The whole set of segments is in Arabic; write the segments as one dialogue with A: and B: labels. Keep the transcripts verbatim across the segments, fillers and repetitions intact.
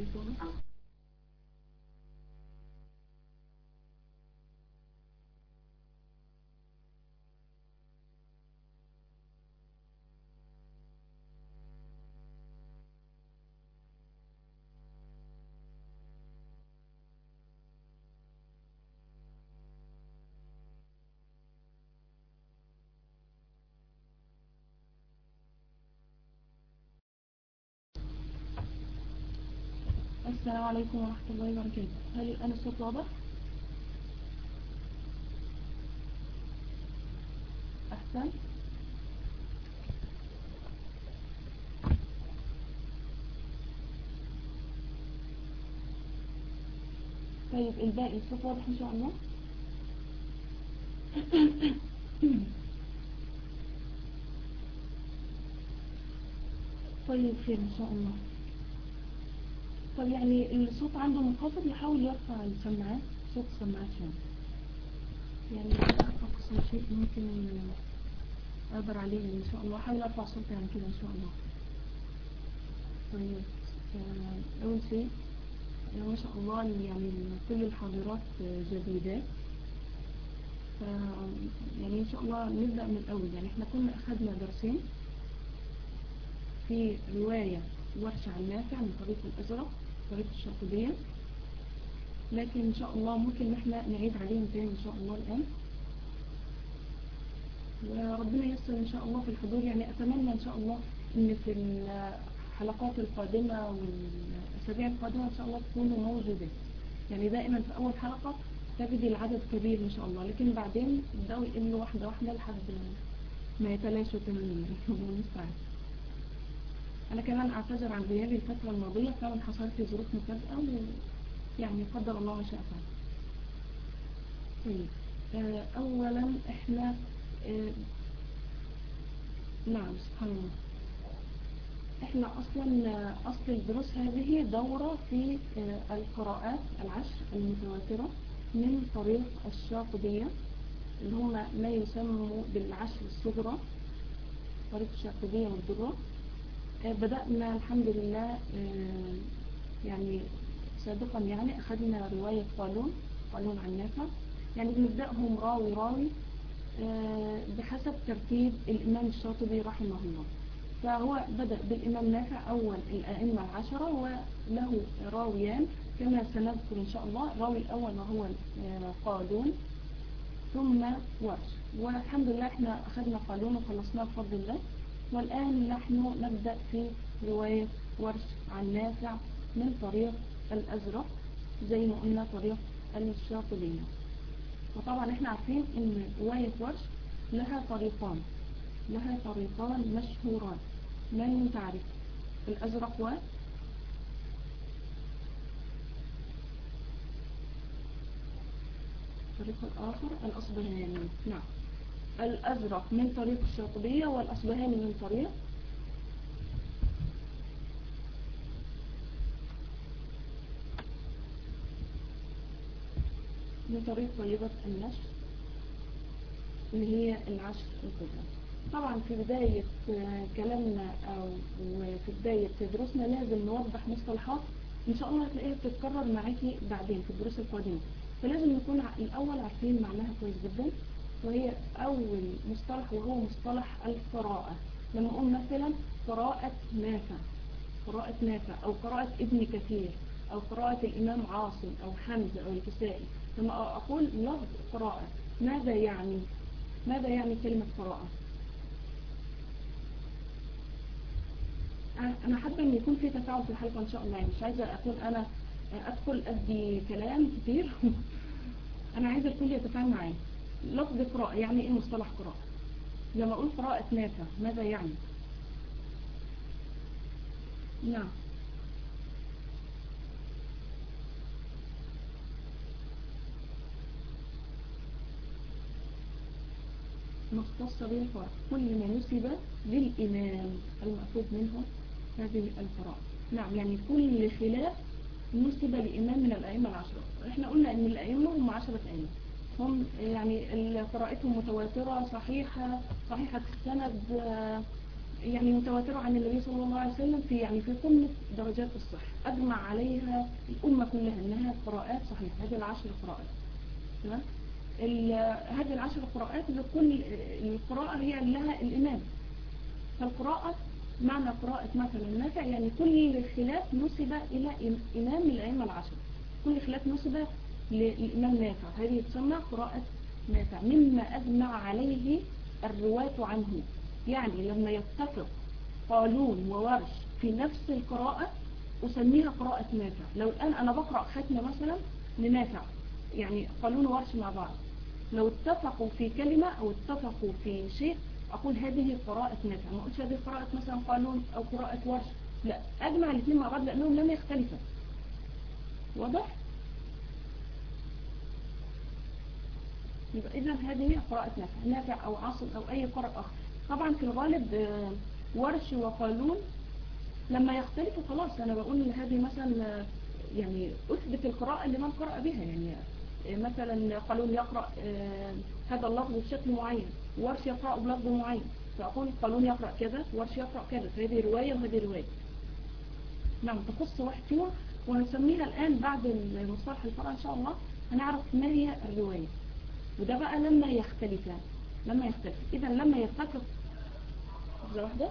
A: عليكم. السلام عليكم ورحمة الله وبركاته. هل الآن الصوت واضح؟ أحسن. طيب الباقي الصوت واضح إن شاء الله؟ طيب خير إن شاء الله. طب يعني الصوت عنده منخفض يحاول يرفع السماعات، صوت السماعات شوية. يعني أقصى شيء ممكن أقدر عليه إن شاء الله، حاول أرفع صوتي عن كده إن شاء الله. طيب أول شيء ما شاء الله يعني كل الحاضرات جديدات، ف يعني إن شاء الله نبدأ من الأول. يعني إحنا كنا أخذنا درسين في رواية ورش عن نافع من طريق الأزرق، طريق الشاطبية، لكن إن شاء الله ممكن إحنا نعيد عليهم تاني إن شاء الله الآن، وربنا ييسر إن شاء الله في الحضور. يعني أتمنى إن شاء الله إن في الحلقات القادمة والأسابيع القادمة إن شاء الله تكونوا موجودين. يعني دائما في أول حلقة تجد العدد كبير إن شاء الله، لكن بعدين يبدأوا يقلوا واحدة واحدة لحد ما يتلاشوا تماما. المستعان. أنا كمان أعتذر عن غيابي الفترة الماضية، فعلا حصلت لي ظروف مفاجئة ويعني قدر الله ما شاء فعل. طيب أولا إحنا آه نعم سبحان الله، إحنا أصلا أصل الدروس هذه دورة في آه القراءات العشر المتواترة من طريق الشاطبية، اللي هم ما يسموا بالعشر الصغرى، طريق الشاطبية والدرة. آه بدأنا الحمد لله آه يعني سابقا، يعني أخذنا رواية قالون قالون عن نافع، يعني بنبدأهم راوي راوي آه بحسب ترتيب الإمام الشاطبي رحمه الله. فهو بدأ بالإمام نافع أول الأئمة العشرة، وله راويان كما سنذكر إن شاء الله. الراوي الأول وهو آه قالون، ثم ورش، والحمد لله احنا أخذنا قالون وخلصناه بفضل الله. والآن نحن نبدأ في رواية ورش عن نافع من طريق الأزرق، زي ما قلنا طريق الشاطبية. وطبعا احنا عارفين ان رواية ورش لها طريقان لها طريقان مشهوران. من تعرف الأزرق و الطريق الآخر الأصبهاني؟ نعم، الأزرق من طريق الشاطبية والأصبهاني من طريق من طريق طيبة النشر اللي هي العشر الكبرى. طبعا في بداية كلامنا أو في بداية دروسنا لازم نوضح مصطلحات إن شاء الله هتلاقيها بتتكرر معاكي بعدين في الدروس القادمة، فلازم نكون الأول عارفين معناها كويس جدا. وهي أول مصطلح وهو مصطلح القراءة. لما أقول مثلا قراءة نافع قراءة نافع أو قراءة ابن كثير أو قراءة الإمام عاصم أو حمزة أو الكسائي، لما أقول لفظ قراءة ماذا يعني؟ ماذا يعني كلمة قراءة؟ أنا حابة أن يكون في تفاعل في الحلقة إن شاء الله، يعني مش عايزة أكون أنا أدخل أدي كلام كتير. أنا عايزة الكل يتفاعل معايا. لفظ قراءة يعني إيه؟ مصطلح قراءة لما أقول قراءة نافع ماذا يعني؟ نعم، مختص به القراءة، كل ما نسب للإمام المأخوذ منه هذه القراءة. نعم، يعني كل خلاف نسب لإمام من الأئمة العشرة. احنا قلنا ان الأئمة هم عشرة أئمة، هم يعني قراءتهم متواترة صحيحة صحيحة السند، يعني متواترة عن النبي صلى الله عليه وسلم في يعني في قمة درجات الصحة، أجمع عليها الأمة كلها إنها قراءات صحيحة. هذه العشر قراءات تمام. هذه العشر قراءات لكل القراءة هي لها الإمام. فالقراءة معنى قراءة مثلا نافع يعني كل خلاف نسب إلى إمام من الأئمة العشر، كل خلاف نسب للإمام نافع، هذه تسمى قراءة نافع مما أجمع عليه الرواة عنه. يعني لما يتفق قالون وورش في نفس القراءة أسميها قراءة نافع. لو الآن أنا بقرأ ختمة مثلا لنافع، يعني قالون وورش مع بعض، لو اتفقوا في كلمة أو اتفقوا في شيء أقول هذه قراءة نافع، ما أقولش هذه قراءة مثلا قالون أو قراءة ورش، لا، أجمع الاثنين مع بعض لأنهم لم يختلفوا. واضح؟ يبقى إذا هذه قراءة نافع، نافع أو عاصم أو أي قراءة آخر. طبعا في الغالب ورش وقالون لما يختلفوا خلاص أنا بقول هذه مثلا يعني أثبت القراءة اللي من قرأ بها. يعني مثلا قالون يقرأ هذا اللفظ بشكل معين، ورش يقرأ بلفظ معين، فأقول قالون يقرأ كذا ورش يقرأ كذا، فهذه رواية وهذه رواية. نعم، تخص واحد فيهم ونسميها الآن بعد المصطلح الفرع إن شاء الله هنعرف ما هي الرواية. وده بقى لما يختلفان، لما يختلف. إذا لما يتفق لحظة واحدة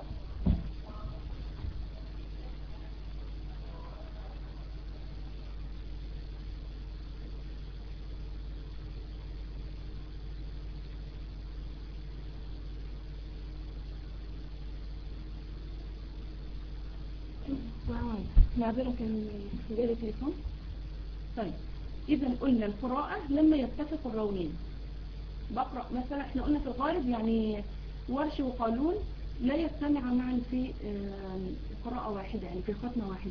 A: معذرة كان في جالي تليفون. طيب إذا قلنا القراءة لما يتفق الراويين. بقرأ مثلا احنا قلنا في الغالب يعني ورش وقالون لا يجتمع معا في قراءة واحدة، يعني في ختمة واحدة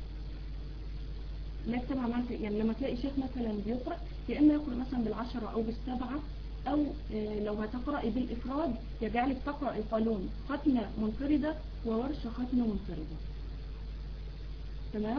A: لا يجتمع معا في، يعني لما تلاقي شيخ مثلا بيقرأ يا إما يقرأ مثلا بالعشرة أو بالسبعة، أو لو هتقرأي بالإفراد يجعلك تقرأ القالون ختمة منفردة وورش ختمة منفردة. تمام؟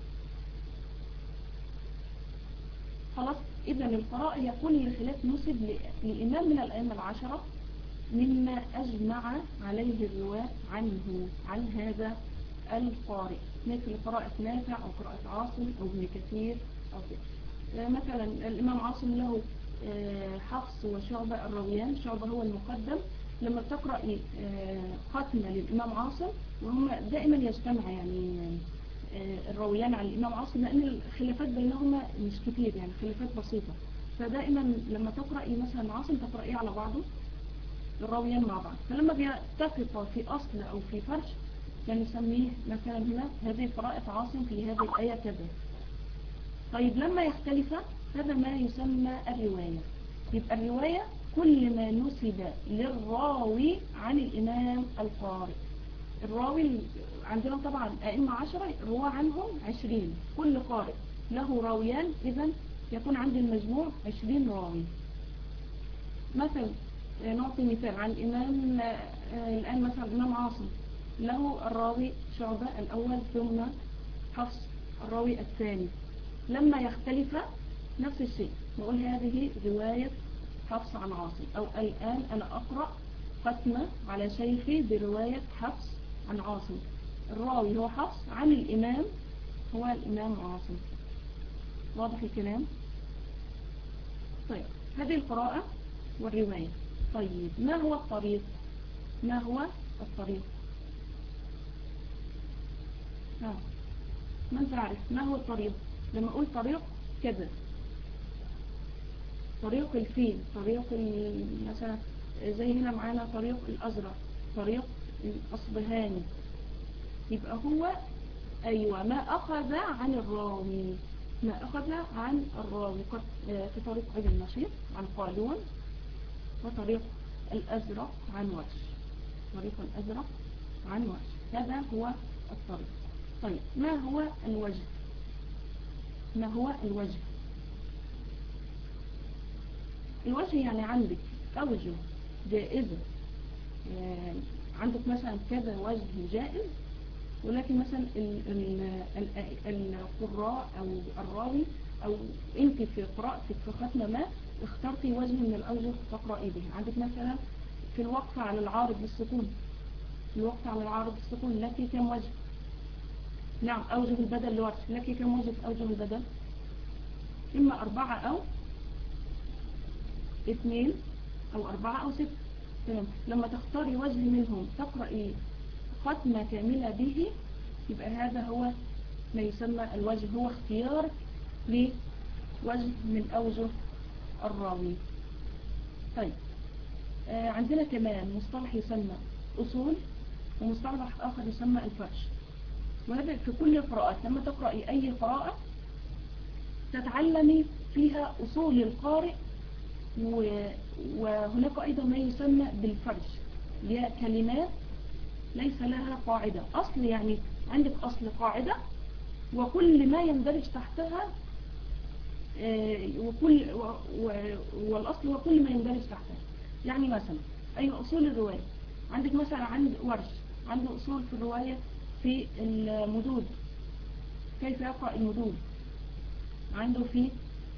A: خلاص. إذا القراءة هي كل خلاف نسب لإمام من الأئمة العشرة مما أجمع عليه الرواة عنه، عن هذا القارئ، مثل قراءة نافع أو قراءة عاصم أو ابن كثير أو كده. مثلا الإمام عاصم له حفص وشعبة الراويان، شعبة هو المقدم. لما تقرأي ختمة للإمام عاصم وهم دائما يجتمع يعني الراويان عن الإمام عاصم، لأن الخلافات بينهما مش كتير، يعني خلافات بسيطة، فدائما لما تقرأي مثلا عاصم تقرأيه على بعضه الراويان مع بعض. فلما بيتفقوا في أصل أو في فرش يعني نسميه مثلا هنا هذه قراءة عاصم في هذه الآية كذا. طيب لما يختلف هذا ما يسمى الرواية. يبقى الرواية كل ما نسب للراوي عن الإمام القارئ. الراوي عندنا طبعا أئمة عشرة، رواه عنهم عشرين، كل قارئ له راويان، إذن يكون عندي المجموع عشرين راوي. مثلا نعطي مثال عن الإمام الآن، مثلا الإمام عاصم له الراوي شعبة الأول ثم حفص الراوي الثاني. لما يختلف نفس الشيء نقول هذه رواية حفص عن عاصم، أو الآن أنا أقرأ ختمة على شيخي برواية حفص عن عاصم. الراوي هو حفص عن الإمام هو الإمام عاصم. واضح الكلام؟ طيب هذه القراءة والرواية. طيب ما هو الطريق؟ ما هو الطريق؟ آه. من تعرف ما هو الطريق؟ لما أقول طريق كذا، طريق الفيل، طريق مثلا زي هنا معانا طريق الأزرق، طريق الأصبهاني، يبقى هو أيوة ما أخذ عن الراوي، ما أخذ عن الراوي. في طريق أبي النشيط عن قالون، وطريق الأزرق عن ورش، طريق الأزرق عن ورش، هذا هو الطريق. طيب ما هو الوجه؟ ما هو الوجه؟ الوجه يعني عندك أوجه جائزة، يعني عندك مثلا كذا وجه جائز، ولكن مثلا القراء أو الراوي أو أنت في قراءتك في ختمة ما اخترتي وجه من الأوجه تقرأي به. عندك مثلا في الوقف على العارض بالسكون الوقت على العارض السكون لك كم وجه؟ نعم أوجه البدل لورش لك كم وجه في أوجه البدل؟ إما أربعة أو اثنين أو أربعة أو ستة. تمام. لما تختاري وجه منهم تقرأي ختمة كاملة به يبقى هذا هو ما يسمى الوجه، هو اختيار لوجه من أوجه الراوي. طيب آه عندنا كمان مصطلح يسمى أصول ومصطلح آخر يسمى الفرش، وهذا في كل القراءات. لما تقرأي أي قراءة تتعلمي فيها أصول القارئ، وهناك أيضا ما يسمى بالفرش، هي كلمات ليس لها قاعدة أصل، يعني عندك أصل قاعدة وكل ما يندرج تحتها وكل والأصل وكل ما يندرج تحتها. يعني مثلا أي أصول الرواية عندك، مثلا عند ورش عنده أصول في الرواية في المدود، كيف يقرأ المدود، عنده في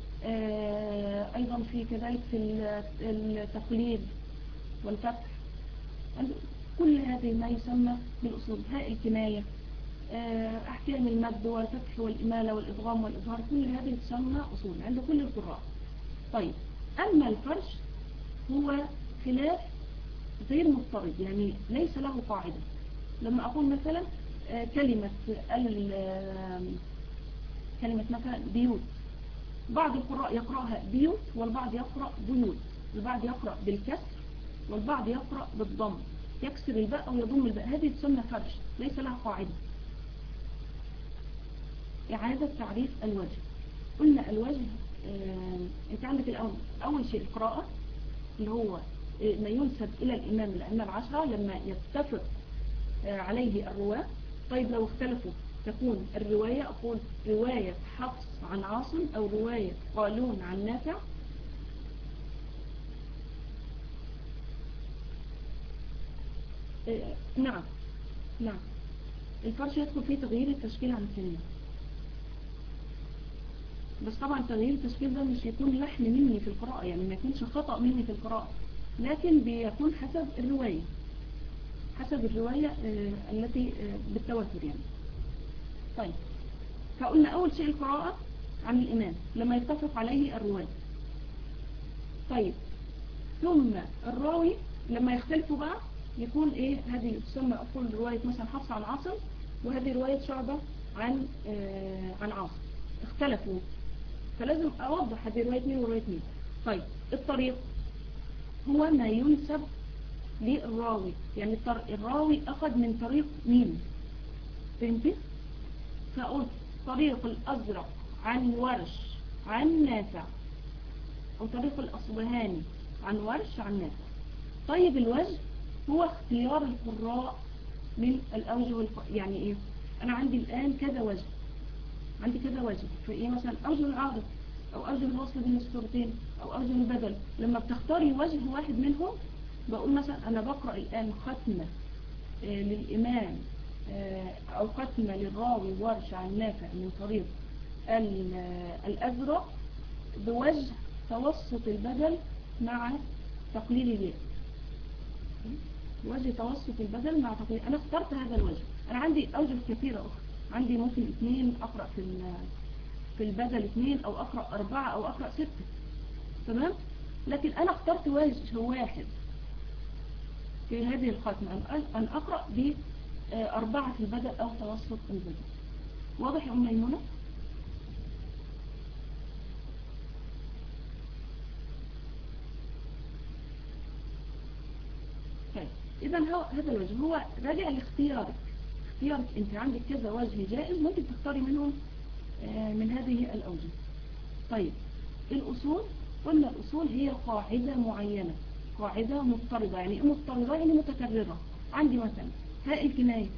A: أيضا في كذلك في التقليد والفتح، عنده كل هذه ما يسمى بالأصول. هاء الكناية، أحكام المد والفتح والإمالة والإدغام والإظهار، كل هذه تسمى أصول عند كل القراء. طيب أما الفرش هو خلاف غير مضطرد، يعني ليس له قاعدة. لما أقول مثلا كلمة كلمة مثلا بيوت، بعض القراء يقرأها بيوت والبعض يقرأ بيوت، البعض يقرأ بالكسر والبعض يقرأ بالضم، يكسر الباء أو يضم الباء، هذه تسمى فرش ليس لها قاعدة. إعادة تعريف الوجه. قلنا الوجه آه، انت عندك الأول أول شيء القراءة اللي هو آه، ما ينسب إلى الإمام الأئمة العشرة لما يتفق آه، عليه الرواة. طيب لو اختلفوا تكون الرواية، أقول رواية حفص عن عاصم أو رواية قالون عن نافع. آه، نعم نعم الفرش يدخل فيه تغيير التشكيل عن الكلمة، بس طبعا تغيير التشكيل ده مش يكون لحن مني في القراءة، يعني ما يكونش خطأ مني في القراءة، لكن بيكون حسب الرواية، حسب الرواية آه التي آه بالتواتر يعني. طيب فقلنا أول شيء القراءة عن الإمام لما يتفق عليه الرواية. طيب ثم الراوي لما يختلفوا بقى يكون إيه، هذه تسمى أقول رواية مثلا حفص عن عاصم وهذه رواية شعبة عن آه عن عاصم، اختلفوا فلازم أوضح هذه رواية مين ورواية مين. طيب الطريق هو ما ينسب للراوي، يعني الراوي أخذ من طريق مين، فهمتي؟ فقلت طريق الأزرق عن ورش عن نافع، أو طريق الأصبهاني عن ورش عن نافع. طيب الوجه هو اختيار القراء من الأوجه والق... يعني إيه، أنا عندي الآن كذا وجه، عندي كذا وجه في إيه، مثلا أوجه العارض أو أوجه الوصل بين الصورتين أو أوجه البدل. لما بتختاري وجه واحد منهم بقول مثلا أنا بقرأ الآن ختمة آه للإمام آه أو ختمة للراوي ورش عن نافع من طريق الأزرق بوجه توسط البدل مع تقليل الياء، وجه توسط البدل مع تقليل. أنا اخترت هذا الوجه، أنا عندي أوجه كثيرة أخرى، عندي ممكن اثنين أقرأ في في البدل اثنين أو أقرأ أربعة أو أقرأ ستة، تمام؟ لكن أنا اخترت وجه واحد في هذه الختمة، أن أقرأ بأربعة في البدل أو توسط البدل. واضح يا أم ميمونة؟ طيب إذا هذا الوجه هو راجع لاختيارك، اختيارك أنت عندك كذا وجه جائز ممكن تختاري منهم من هذه الأوجه. طيب الأصول، قلنا الأصول هي قاعدة معينة، قاعدة مضطردة، يعني مضطردة يعني متكررة. عندي مثلا هاء الكناية،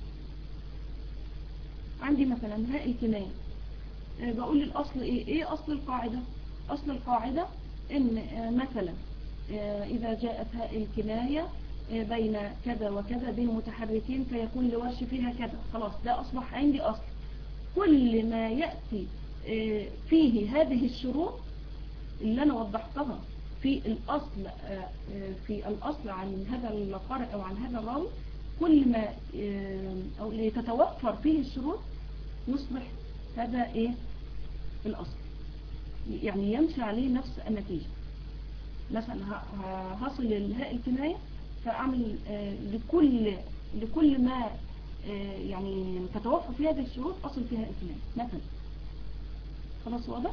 A: عندي مثلا هاء الكناية أه بقول الأصل إيه؟ إيه أصل القاعدة؟ أصل القاعدة إن أه مثلا أه إذا جاءت هاء الكناية أه بين كذا وكذا بين متحركين فيكون لورش فيها كذا، خلاص ده أصبح عندي أصل. كل ما يأتي أه فيه هذه الشروط اللي أنا وضحتها في الأصل في الأصل عن هذا القارئ أو عن هذا الراوي كل ما أو تتوفر فيه الشروط يصبح هذا إيه الأصل، يعني يمشي عليه نفس النتيجة. مثلا هصل لهاء الكناية فأعمل لكل لكل ما يعني تتوفر فيه هذه الشروط أصل فيها الكناية مثلا. خلاص واضح؟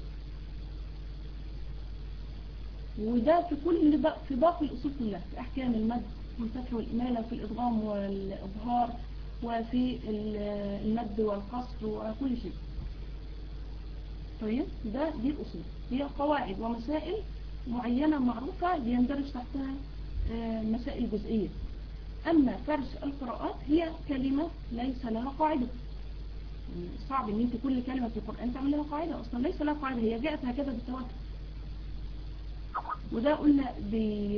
A: وده في كل بق في باقي الأصول كلها، في أحكام المد والفتح والإمالة، في الإدغام والإظهار، وفي المد والقصر وكل شيء. طيب ده دي الأصول، هي قواعد ومسائل معينة معروفة بيندرج تحتها مسائل جزئية. أما فرش القراءات هي كلمة ليس لها قاعدة، صعب ان انت كل كلمة في القرآن تعمل لها قاعدة، اصلا ليس لها قاعدة، هي جاءت هكذا بالتواتر. وده قلنا بي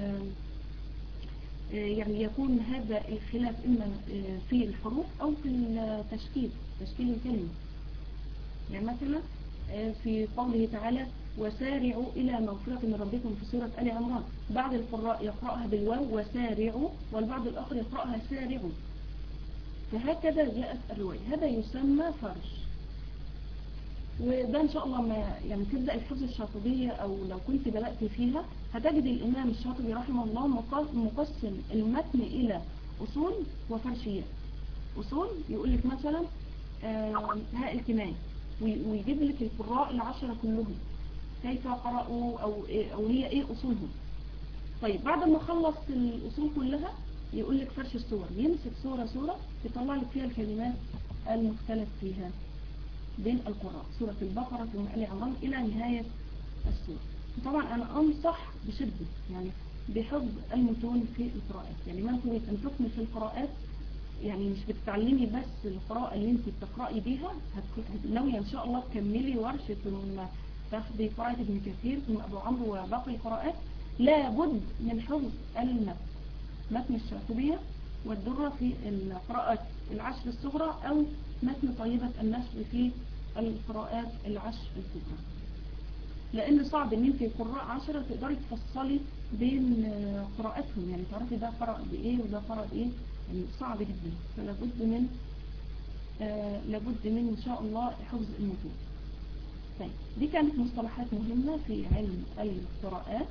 A: يعني يكون هذا الخلاف اما في الحروف او في التشكيل، تشكيل الكلمة. يعني مثلا في قوله تعالى وسارعوا إلى مغفرة من ربكم في سورة آل عمران، بعض القراء يقرأها بالواو وسارعوا، والبعض الآخر يقرأها سارعوا. فهكذا جاءت الرواية، هذا يسمى فرش. وده إن شاء الله ما يعني تبدأ الحفظ الشاطبية أو لو كنت بدأت فيها هتجد الإمام الشاطبي رحمه الله مقسم المتن إلى أصول وفرشيات. أصول يقول لك مثلا هاء الكناية، ويجيب لك القراء العشرة كلهم كيف قرأوا أو, أو هي إيه أصولهم. طيب بعد ما خلص الأصول كلها يقول لك فرش الصور، يمسك صورة صورة يطلع لك فيها الكلمات المختلف فيها بين القراء، سورة البقرة ثم آل عمران إلى نهاية السورة. طبعا أنا أنصح بشدة يعني بحفظ المتون في القراءات، يعني ما تريد أن تكمل في القراءات، يعني مش بتتعلمي بس القراءة اللي انت بتقرأي بيها، ناوية ان شاء الله تكملي ورشة ثم تاخدي قراءة ابن كثير ثم ابو عمرو وباقي القراءات. لابد من حفظ المتن، متن الشاطبية والدرة في القراءات العشر الصغرى او متن طيبة النشر في القراءات العشر الكبرى، لان صعب ان انت قراء عشرة تقدري تفصلي بين قراءاتهم، يعني تعرفي ده قرأ بايه وده قرأ بايه، يعني صعب جدا. فلابد من آه لابد من ان شاء الله حفظ المتون. طيب دي كانت مصطلحات مهمة في علم القراءات.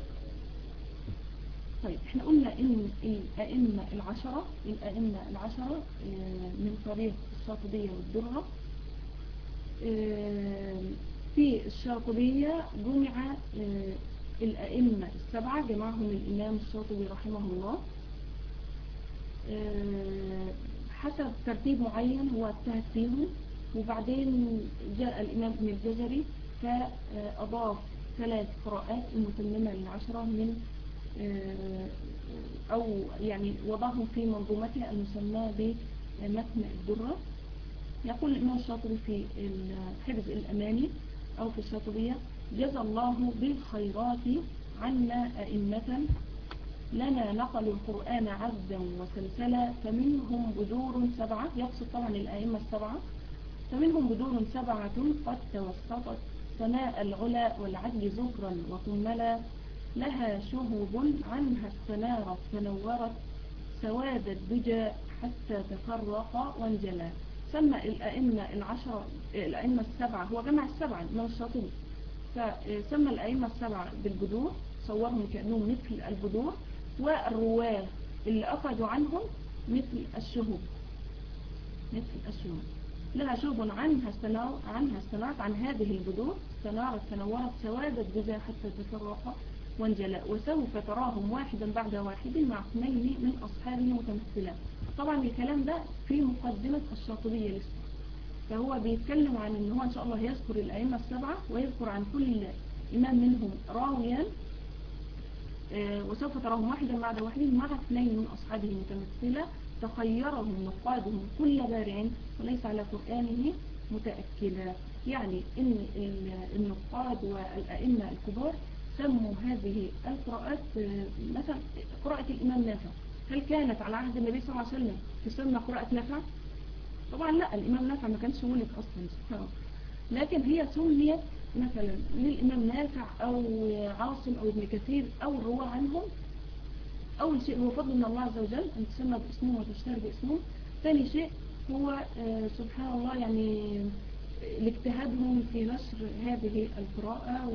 A: طيب احنا قلنا ان الائمة العشرة الائمة العشرة آه من طريق الشاطبية والدرة. آه في الشاطبية جمع آه الائمة السبعة، جمعهم الامام الشاطبي رحمه الله حسب ترتيب معين هو اجتهد فيهم. وبعدين جاء الإمام ابن الجزري فأضاف ثلاث قراءات المتممة للعشرة من أو يعني وضعهم في منظومته المسمى بمتن الدرة. يقول الإمام الشاطبي في حفظ الأماني أو في الشاطبية جزى الله بالخيرات عنا أئمة لنا نقلوا القرآن عبدا وسلسلا، فمنهم بدور سبعة، يقصد طبعا الأئمة السبعة، فمنهم بدور سبعة قد توسطت سماء العلا والعدل زهرا وكملا، لها شهب عنها استنارت فنورت سواد الدجى حتى تفرق وانجلى. سمى الأئمة العشرة الأئمة السبعة، هو جمع السبعة الإمام الشاطبي، فسمى الأئمة السبعة بالبدور، صورهم كأنهم مثل البدور، والرواه اللي أخذوا عنهم مثل الشهب مثل الشهب لها شهب عنها استنارت عنها استنارت عن هذه البدور استنارت تنورت سواد الجزى حتى تفرق وانجلى، وسوف تراهم واحدا بعد واحد مع اثنين من أصحابه متمثلا. طبعا الكلام ده في مقدمة الشاطبية لسه، فهو بيتكلم عن ان هو ان شاء الله يذكر الأئمة السبعة ويذكر عن كل إمام منهم راويا، آه وسوف تراهم واحدا بعد واحد مع اثنين من أصحابه متمثلة، تخيرهم نقادهم كل بارع وليس على قرآنه متأكلا. يعني ان النقاد والأئمة الكبار سموا هذه القراءات، آه مثلا قراءة الإمام نافع، هل كانت على عهد النبي صلى الله عليه وسلم تسمى قراءة نافع؟ طبعا لا، الإمام نافع ما كانش ولد أصلا سبحان الله، لكن هي سميت مثلا للإمام نافع أو عاصم أو ابن كثير أو الرواة عنهم أول شيء هو فضل من الله عز وجل أن تسمى باسمه وتشتهر باسمه. ثاني شيء هو سبحان الله يعني لاجتهادهم في نشر هذه القراءة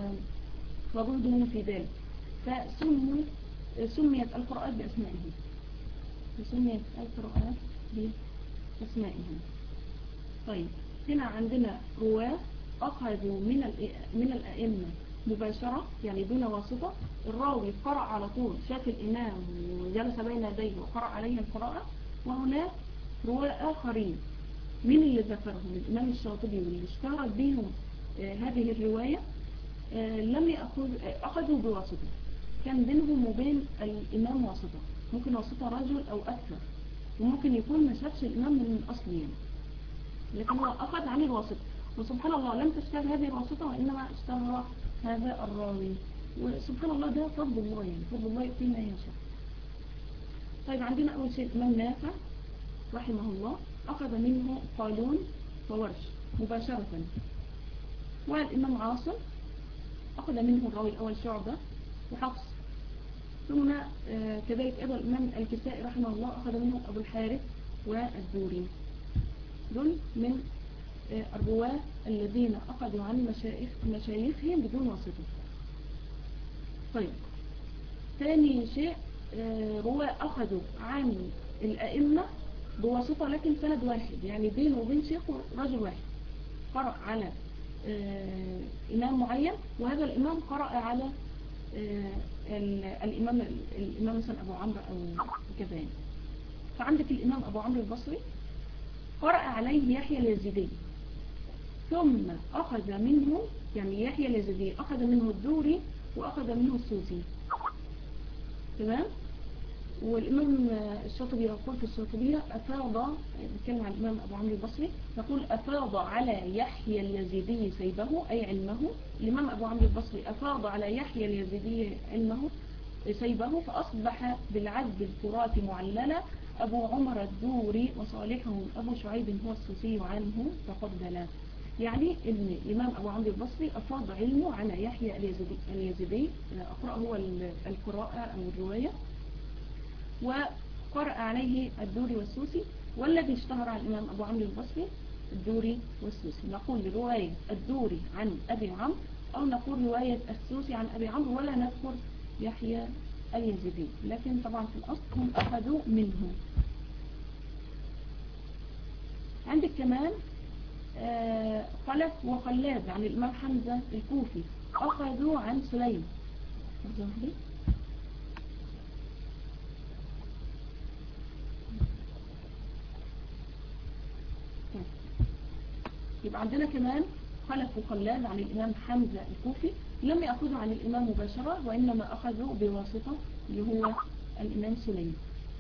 A: وجهدهم في ذلك، فسموا سميت القراءات بأسمائهم سميت القراءات بأسمائهم. طيب هنا عندنا رواة أخذوا من من الأئمة مباشرة يعني دون واسطة، الراوي قرأ على طول، شاف الإمام وجلس بين يديه وقرأ عليه القراءة. وهناك رواة آخرين من اللي ذكرهم الإمام الشاطبي واللي اشتهرت بهم آه هذه الرواية آه لم يأخذ آه أخذوا بواسطة، كان بينهم وبين الإمام واسطة، ممكن واسطة رجل أو أكثر، وممكن يكون ما شافش الإمام من الأصل يعني، لكن هو أخذ عن الواسطة. وسبحان الله لم تشتهر هذه الواسطة وإنما اشتهر هذا الراوي، وسبحان الله ده فضل الله يعني فضل الله يؤتي ما يشاء. طيب عندنا أول شيء الإمام نافع رحمه الله أخذ منه قالون وورش مباشرة، والإمام عاصم أخذ منه الراوي الأول شعبة وحفص، ثم آه كذلك أيضا الإمام الكسائي رحمه الله أخذ منه أبو الحارث والدوري. دول من آه الرواة الذين أخذوا عن مشايخ مشايخهم بدون واسطة. طيب ثاني شيء آه رواة أخذوا عن الأئمة بواسطة لكن سند واحد، يعني بينه وبين شيخه رجل واحد قرأ على آه إمام معين، وهذا الإمام قرأ على آه الإمام الإمام مثلا أبو عمرو أو كذا. فعندك الإمام أبو عمرو البصري قرأ عليه يحيى اليزيدي، ثم أخذ منه يعني يحيى اليزيدي أخذ منه الدوري وأخذ منه السوسي، تمام. والإمام الشاطبي يقول في الشاطبية أفاض، نتكلم عن الإمام أبو عمرو البصري، يقول أفاض على يحيى اليزيدي سيبه أي علمه. الإمام أبو عمرو البصري أفاض على يحيى اليزيدي علمه سيبه، فأصبح بالعذب الفرات معللا أبو عمر الدوري وصالحه أبو شعيب هو السوسي عنه تفضلا. يعني ابن الإمام أبو عمرو البصري أفاض علمه على يحيى اليزيدي, اليزيدي أقرأ هو القراءة أو الرواية، وقرأ عليه الدوري والسوسي، والذي اشتهر عن الإمام أبو عمرو البصري الدوري والسوسي. نقول رواية الدوري عن أبي عمرو، أو نقول رواية السوسي عن أبي عمرو، ولا نذكر يحيى اليزيدي، لكن طبعا في الأصل هم أخذوا منه. عندك كمان آه خلف وخلاد عن الإمام حمزة الكوفي أخذوا عن سليم. يبقى عندنا كمان خلف وخلاد عن الإمام حمزة الكوفي لم يأخذوا عن الإمام مباشرة، وإنما أخذوا بواسطة اللي هو الإمام سليم.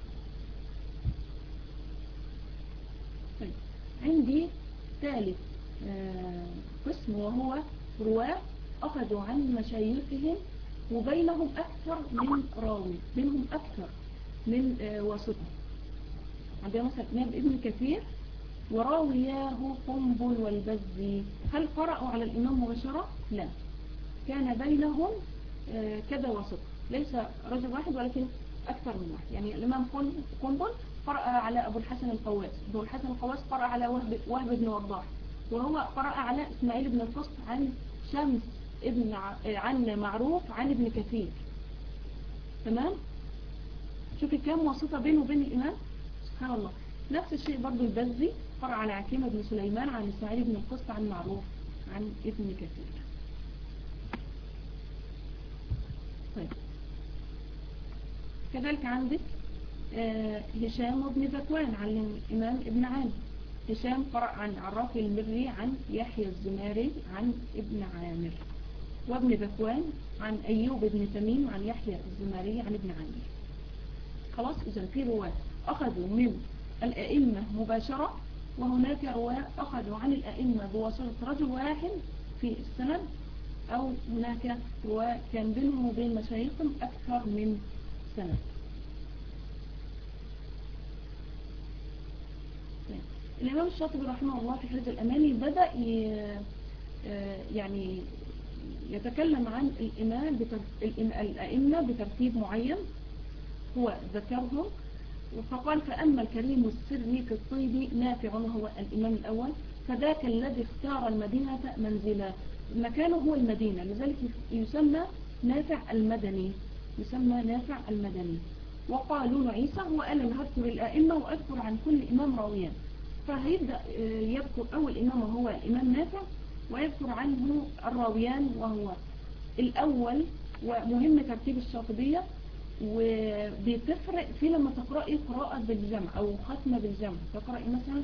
A: طيب عندي ثالث آه قسم، وهو رواة أخذوا عن مشايخهم وبينهم أكثر من راوي، بينهم أكثر من آه واسطة. عندنا مثلا الإمام ابن كثير وراوياه قنبل والبزي، هل قرأوا على الإمام مباشرة؟ لا، كان بينهم آه كذا واسطة، ليس رجل واحد ولكن أكثر من واحد. يعني الإمام قنبل قرأ على أبو الحسن القواس، أبو الحسن القواس قرأ على وهب, وهب بن وضاح، وهو قرأ على إسماعيل بن القسط عن شمس ابن عن معروف عن ابن كثير، تمام. شوفي كم واسطة بينه وبين الإمام، سبحان الله. نفس الشيء برضو البزي قرأ على عكيمة بن سليمان عن إسماعيل بن القسط عن معروف عن ابن كثير. طيب كذلك عندك آه هشام بن ذكوان عن الإمام ابن عامر. هشام قرأ عن عراف المري عن يحيى الزماري عن ابن عامر، وابن ذكوان عن أيوب بن تميم عن يحيى الزماري عن ابن عامر. خلاص، إذا في رواة أخذوا من الأئمة مباشرة، وهناك رواة أخذوا عن الأئمة بواسطة رجل واحد في السند، أو هناك رواة كان بينهم وبين مشايخهم أكثر من سند. الإمام الشاطبي رحمه الله في حرز الأماني بدأ يعني يتكلم عن الإمام الأئمة بترتيب معين، هو ذكرهم. فقال فأما الكريم السري في الطيب نافع هو الإمام الأول، فذاك الذي اختار المدينة منزلا، مكانه هو المدينة، لذلك يسمى نافع المدني، يسمى نافع المدني. وقالون عيسى هو قال أنا هذكر الأئمة وأذكر عن كل إمام راويان، فهيبدأ يذكر أول إمام هو الإمام نافع، ويذكر عنه الراويان وهو الأول. ومهم ترتيب الشاطبية، وبتفرق في لما تقرأي قراءة بالجمع أو ختمة بالجمع، تقرأي مثلا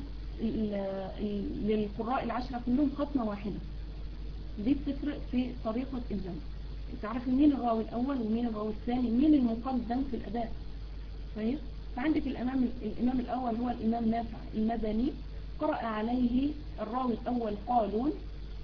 A: للقراء العشرة كلهم ختمة واحدة، دي بتفرق في طريقة الجمع. تعرف مين الراوي الأول ومين الراوي الثاني، مين المقدم في الأداء. طيب، فعندك الإمام, الإمام الأول هو الإمام نافع المدني، قرأ عليه الراوي الأول قالون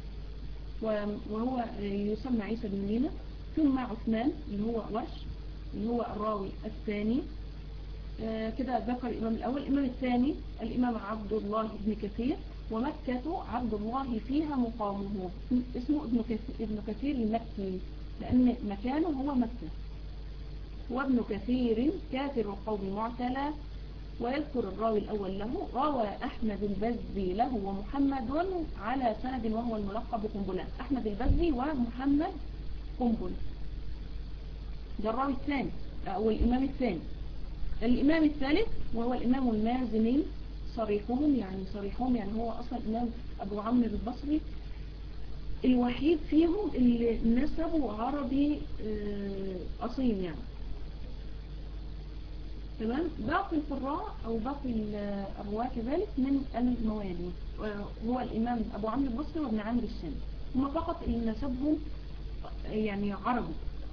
A: وهو يسمى عيسى بن مينا، ثم عثمان اللي هو ورش اللي هو الراوي الثاني. آه كده ذكر الإمام الأول. الإمام الثاني الإمام عبد الله بن كثير، ومكة عبد الله فيها مقامه، اسمه ابن كثير, ابن كثير المكي لأن مكانه هو مكة. وابن كثير كافر القوم معتلى. ويذكر الراوي الأول له روى أحمد البزي له ومحمد على سند وهو الملقب قنبلة، أحمد البزي ومحمد قنبل، ده الراوي الثاني أو الإمام الثاني. الإمام الثالث وهو الإمام المازني، صريحهم يعني صريحهم يعني هو أصلا الإمام أبو عمرو البصري الوحيد فيهم اللي نسبه عربي أصيل يعني. تمام. باقي القراء أو باقي الرواة كذلك من الموالي، هو الإمام أبو عمرو البصري وابن عمرو الشامي، هم فقط اللي نسبهم يعني عربي.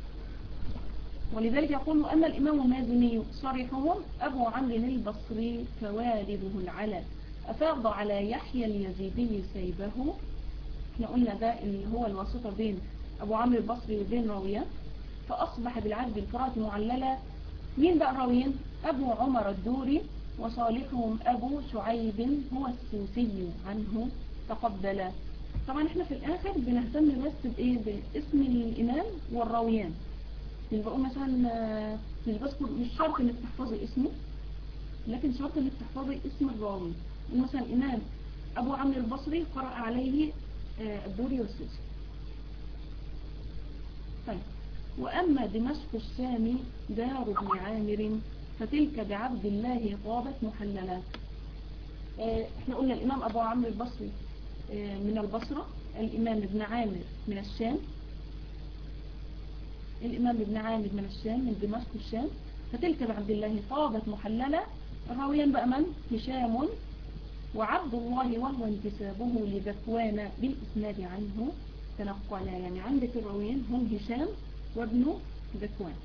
A: ولذلك يقول أما الإمام المازني صريحهم أبو عمرو البصري فوالده العلا أفاض على يحيى اليزيدي سيبه. احنا قلنا ده اللي هو الواسطة بين أبو عمرو البصري وبين راويان، فأصبح بالعدد القراءة معللة. مين بقى راويين؟ أبو عمر الدوري، وصالحهم أبو شعيب هو السوسي عنه تقبل. طبعا احنا في الآخر بنهتم بس بإيه؟ باسم الإمام والراويان. مش بقول مثلا مش بذكر، مش شرط انك تحفظي اسمه، لكن شرط انك تحفظي اسم الراوي. مثلا الإمام أبو عمرو البصري قرأ عليه الدوري والسوسي. طيب، وأما دمشق الشام دار ابن عامر فتلك بعبد الله طابت محللا. احنا قلنا الإمام أبو عمرو البصري من البصرة، الإمام ابن عامر من الشام، الإمام ابن عامر من الشام من دمشق الشام، فتلك بعبد الله طابت محللا. الراويان بقى من؟ هشام وعبد الله وهو انتسابه لذكوان بالإسناد عنه تنقلا. يعني عندك الراويين هم هشام وابن ذكوان.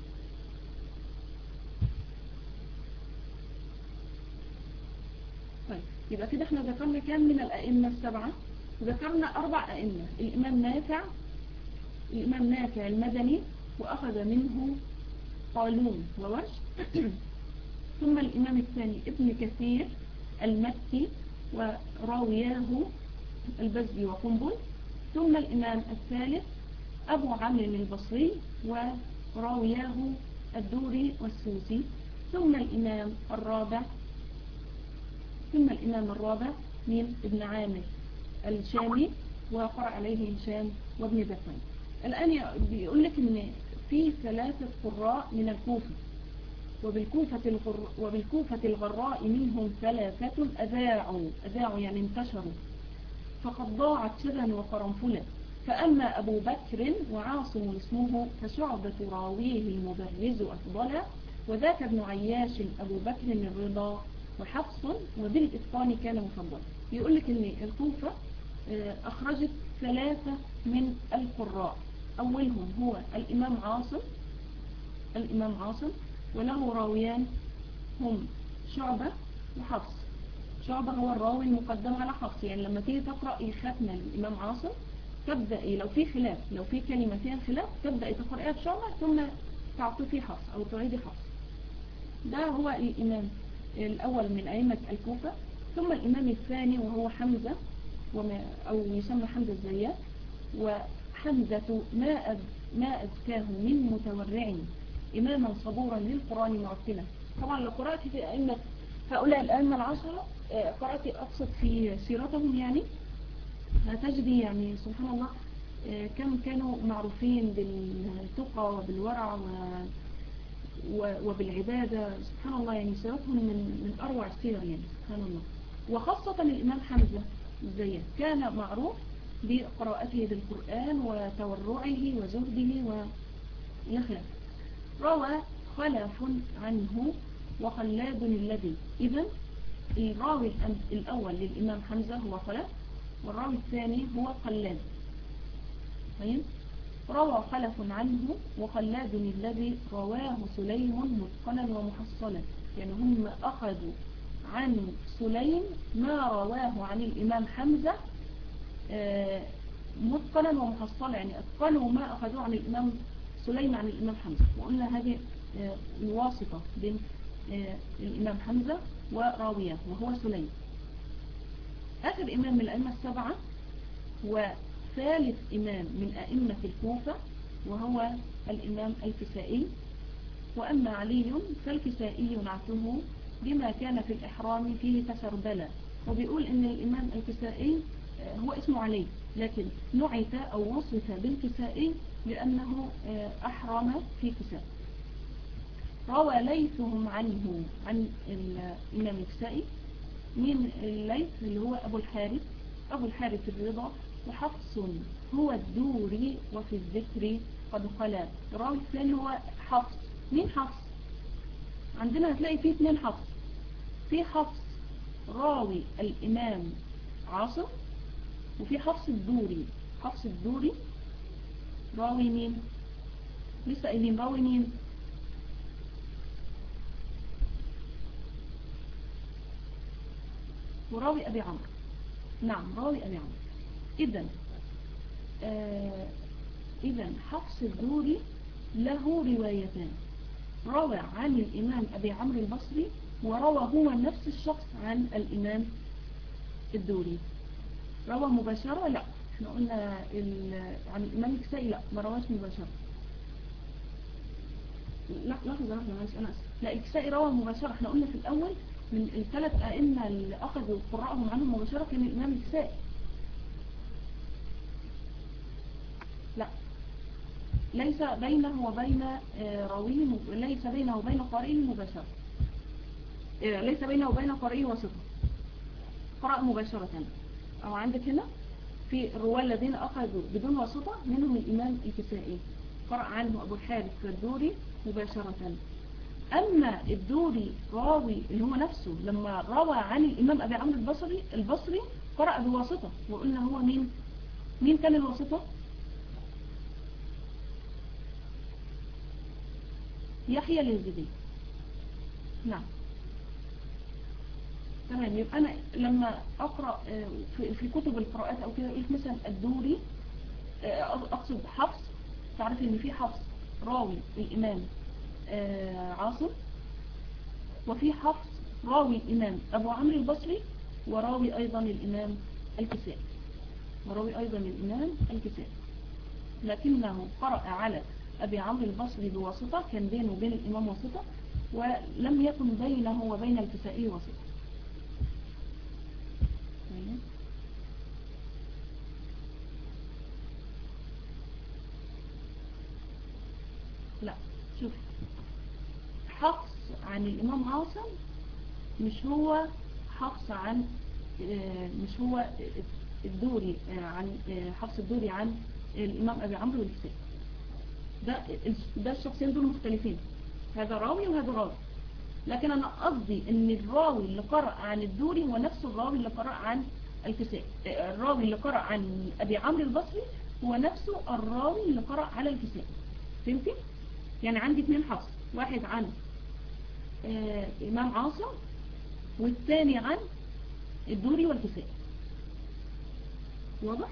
A: طيب، يبقى كده احنا ذكرنا كام من الأئمة السبعة؟ ذكرنا أربع أئمة، الإمام نافع الإمام نافع المدني وأخذ منه قالون وورش ثم الإمام الثاني ابن كثير المكي وراوياه البزي وقنبل، ثم الإمام الثالث أبو عمرو البصري وراوياه الدوري والسوسي، ثم الإمام الرابع ثم الإمام الرابع من ابن عامر الشامي وقرأ عليه هشام وابن ذكوان. الآن بيقول لك إن في ثلاثة قراء من الكوفة، وبالكوفة الغر... وبالكوفة الغراء منهم ثلاثة أذاعوا أذاعوا يعني انتشروا، فقد ضاعت شذا وقرنفلا. فأما أبو بكر وعاصم اسمه فشعبة راويه المبرز أفضل، وذاك ابن عياش أبو بكر الرضا وحفص وبالإتقان كان مفضل. يقول لك إن الكوفة أخرجت ثلاثة من القراء، أولهم هو الإمام عاصم الإمام عاصم وله راويان هم شعبة وحفص. شعبة هو الراوي المقدم على حفص، يعني لما تيجي تقرأ ختمة الإمام عاصم تبدأ لو في خلاف لو في كلمة فيها خلاف تبدأ تقرأها بشعبة ثم تعطي حفص أو تعيد حفص. ده هو الإمام الأول من أئمة الكوفة. ثم الإمام الثاني وهو حمزة وما أو يسمى حمزة الزيات. وحمزة ما أد ما أذكاه من متورع إماما صبورا للقرآن مرتلا. طبعا لو قرأت في أئمة هؤلاء الأئمة العشرة قرأت أقصد في سيرتهم يعني هتجدي يعني سبحان الله كم كانوا معروفين بالتقى وبالورع وبالعبادة. سبحان الله يعني سيرتهم من من أروع السير يعني سبحان الله. وخاصة الإمام حمزة الزيات كان معروف بقراءته للقرآن وتورعه وزهده ويخلف. روى خلف عنه وخلاد الذي. إذن الراوي الأول للإمام حمزة هو خلف والراوي الثاني هو خلاد. طيب روى خلف عنه وخلاد الذي رواه سليم متقنا ومحصلا. يعني هم أخذوا عن سليم ما رواه عن الإمام حمزة متقنا ومحصلا، يعني أتقنوا ما أخذوه عن الإمام سليم عن الإمام حمزة. وقلنا هذه الواسطة بين الإمام حمزة وراويه وهو سليم. آخر إمام من الأئمة السبعة وثالث إمام من أئمة الكوفة وهو الإمام الكسائي. وأما علي فالكسائي نعته بما كان في الإحرام فيه تسربلا. وبيقول إن الإمام الكسائي هو اسمه علي لكن نعت أو وصف بالكسائي لأنه أحرم في كساء. روى ليثهم عنه عن الإمام الكسائي. مين الليث؟ اللي هو أبو الحارث أبو الحارث الرضا. وحفص هو الدوري وفي الذكر قد خلا. الراوي الثاني هو حفص. مين حفص؟ عندنا هتلاقي فيه اثنين حفص. في حفص راوي الإمام عاصم وفي حفص الدوري. حفص الدوري راوي مين؟ لسه قايلين راوي مين؟ وراوي أبي عمرو. نعم راوي أبي عمرو. إذن آه إذن حفص الدوري له روايتان. روى عن الإمام أبي عمرو البصري وروى هو نفس الشخص عن الإمام الدوري. روى مباشرة؟ لا، احنا قلنا عن الإمام الكسائي لا ما رواش مباشرة. لا لحظة لحظة معلش أنا أسف. لا الكسائي روى مباشرة. احنا قلنا في الأول من الثلاث أئمة اللي أخذوا قراءهم عنهم مباشرة كان الإمام الكسائي. لا ليس بينه وبين راويه ليس بينه وبين قارئه مباشرة. ليس بينه وبين قارئه واسطة. قرأ مباشرة. أو عندك هنا في الرواة الذين أخذوا بدون واسطة منهم الإمام الكسائي قرأ عنه أبو الحارث الدوري مباشرة. أما الدوري راوي اللي هو نفسه لما روى عن الإمام أبي عمرو البصري البصري قرأ بواسطة. وقلنا هو مين؟ مين كان الواسطة؟ يحيى اليزيدي. نعم تمام. يبقى أنا لما أقرأ في كتب القراءات أو كده يقول مثلا الدوري أقصد حفص. تعرف إن في حفص راوي الإمام عاصم وفي حفص راوي الإمام أبو عمرو البصري وراوي أيضا الإمام الكسائي وراوي أيضا الإمام الكسائي. لكنه قرأ على أبي عمرو البصري بواسطة. كان بينه وبين الإمام واسطة ولم يكن بينه وبين الكسائي واسطة. لا شوف حفص عن الإمام عاصم مش هو حفص عن مش هو الدوري عن حفص الدوري عن الإمام أبي عمرو الكسائي. ده ده الشخصين دول مختلفين. هذا راوي وهذا راوي. لكن أنا قصدي إن الراوي اللي قرأ عن الدوري هو نفس الراوي اللي قرأ عن الكسائي. الراوي اللي قرأ عن أبي عمرو البصري هو نفسه الراوي اللي قرأ على الكسائي. فهمتي؟ يعني عندي اثنين حفص. واحد عن آه إمام عاصم والثاني عن الدوري والكسائي. واضح؟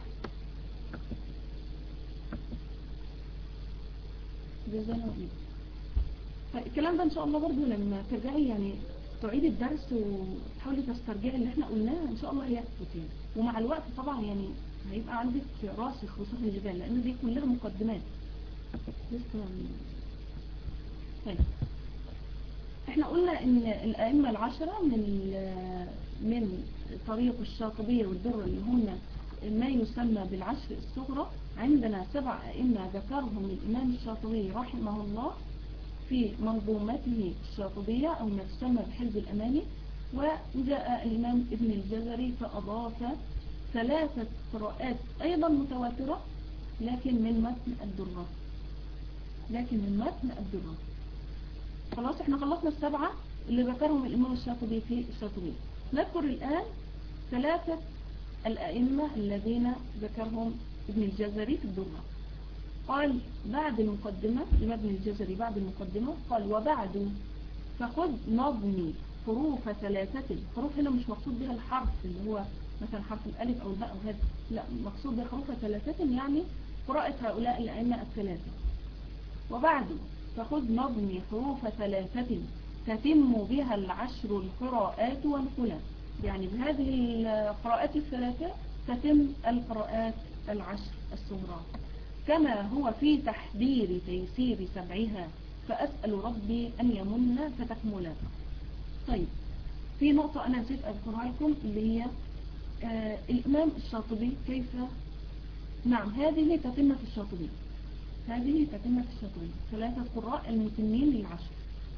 A: جزانا الله. الكلام ده ان شاء الله برضو لما ترجعي يعني تعيد الدرس وتحاولي تسترجعي اللي احنا قلناه ان شاء الله هيثبت يعني. ومع الوقت طبعا يعني هيبقى عندك راسخ وصف الجبال لان دي كلها مقدمات لسه طيب احنا قلنا ان الائمة العشرة من من طريق الشاطبية والدرة اللي هم ما يسمى بالعشر الصغرى. عندنا سبع ائمة ذكرهم الامام الشاطبي رحمه الله في منظومته الشاطبية او ما تسمى بحزب الاماني. وجاء الامام ابن الجزري فاضاف ثلاثة قراءات ايضا متواترة لكن من متن الدرة لكن من متن الدرة. خلاص احنا خلصنا السبعة اللي ذكرهم الامام الشاطبي في الشاطبية. نذكر الان ثلاثة الائمة الذين ذكرهم ابن الجزري في الدرة. قال بعد المقدمة الامام ابن الجزري بعد المقدمة قال وبعد فخذ نظمي حروف ثلاثة. حروف هنا مش مقصود بها الحرف اللي هو مثلا حرف الالف او الباء او هذا، لا مقصود بها حروف ثلاثة يعني قراءة هؤلاء الائمة الثلاثة. وبعد فخذ نظمي حروف ثلاثة تتم بها العشر القراءات والخلا. يعني بهذه القراءات الثلاثة تتم القراءات العشر الصغرى كما هو في تحضير تيسير سبعها فأسأل ربي أن يمن فتكملا. طيب في نقطة أنا نسيت أذكرها لكم اللي هي آه الإمام الشاطبي كيف. نعم هذه تتمة الشاطبي هذه تتمة الشاطبي ثلاثة قراء المتمين للعشر.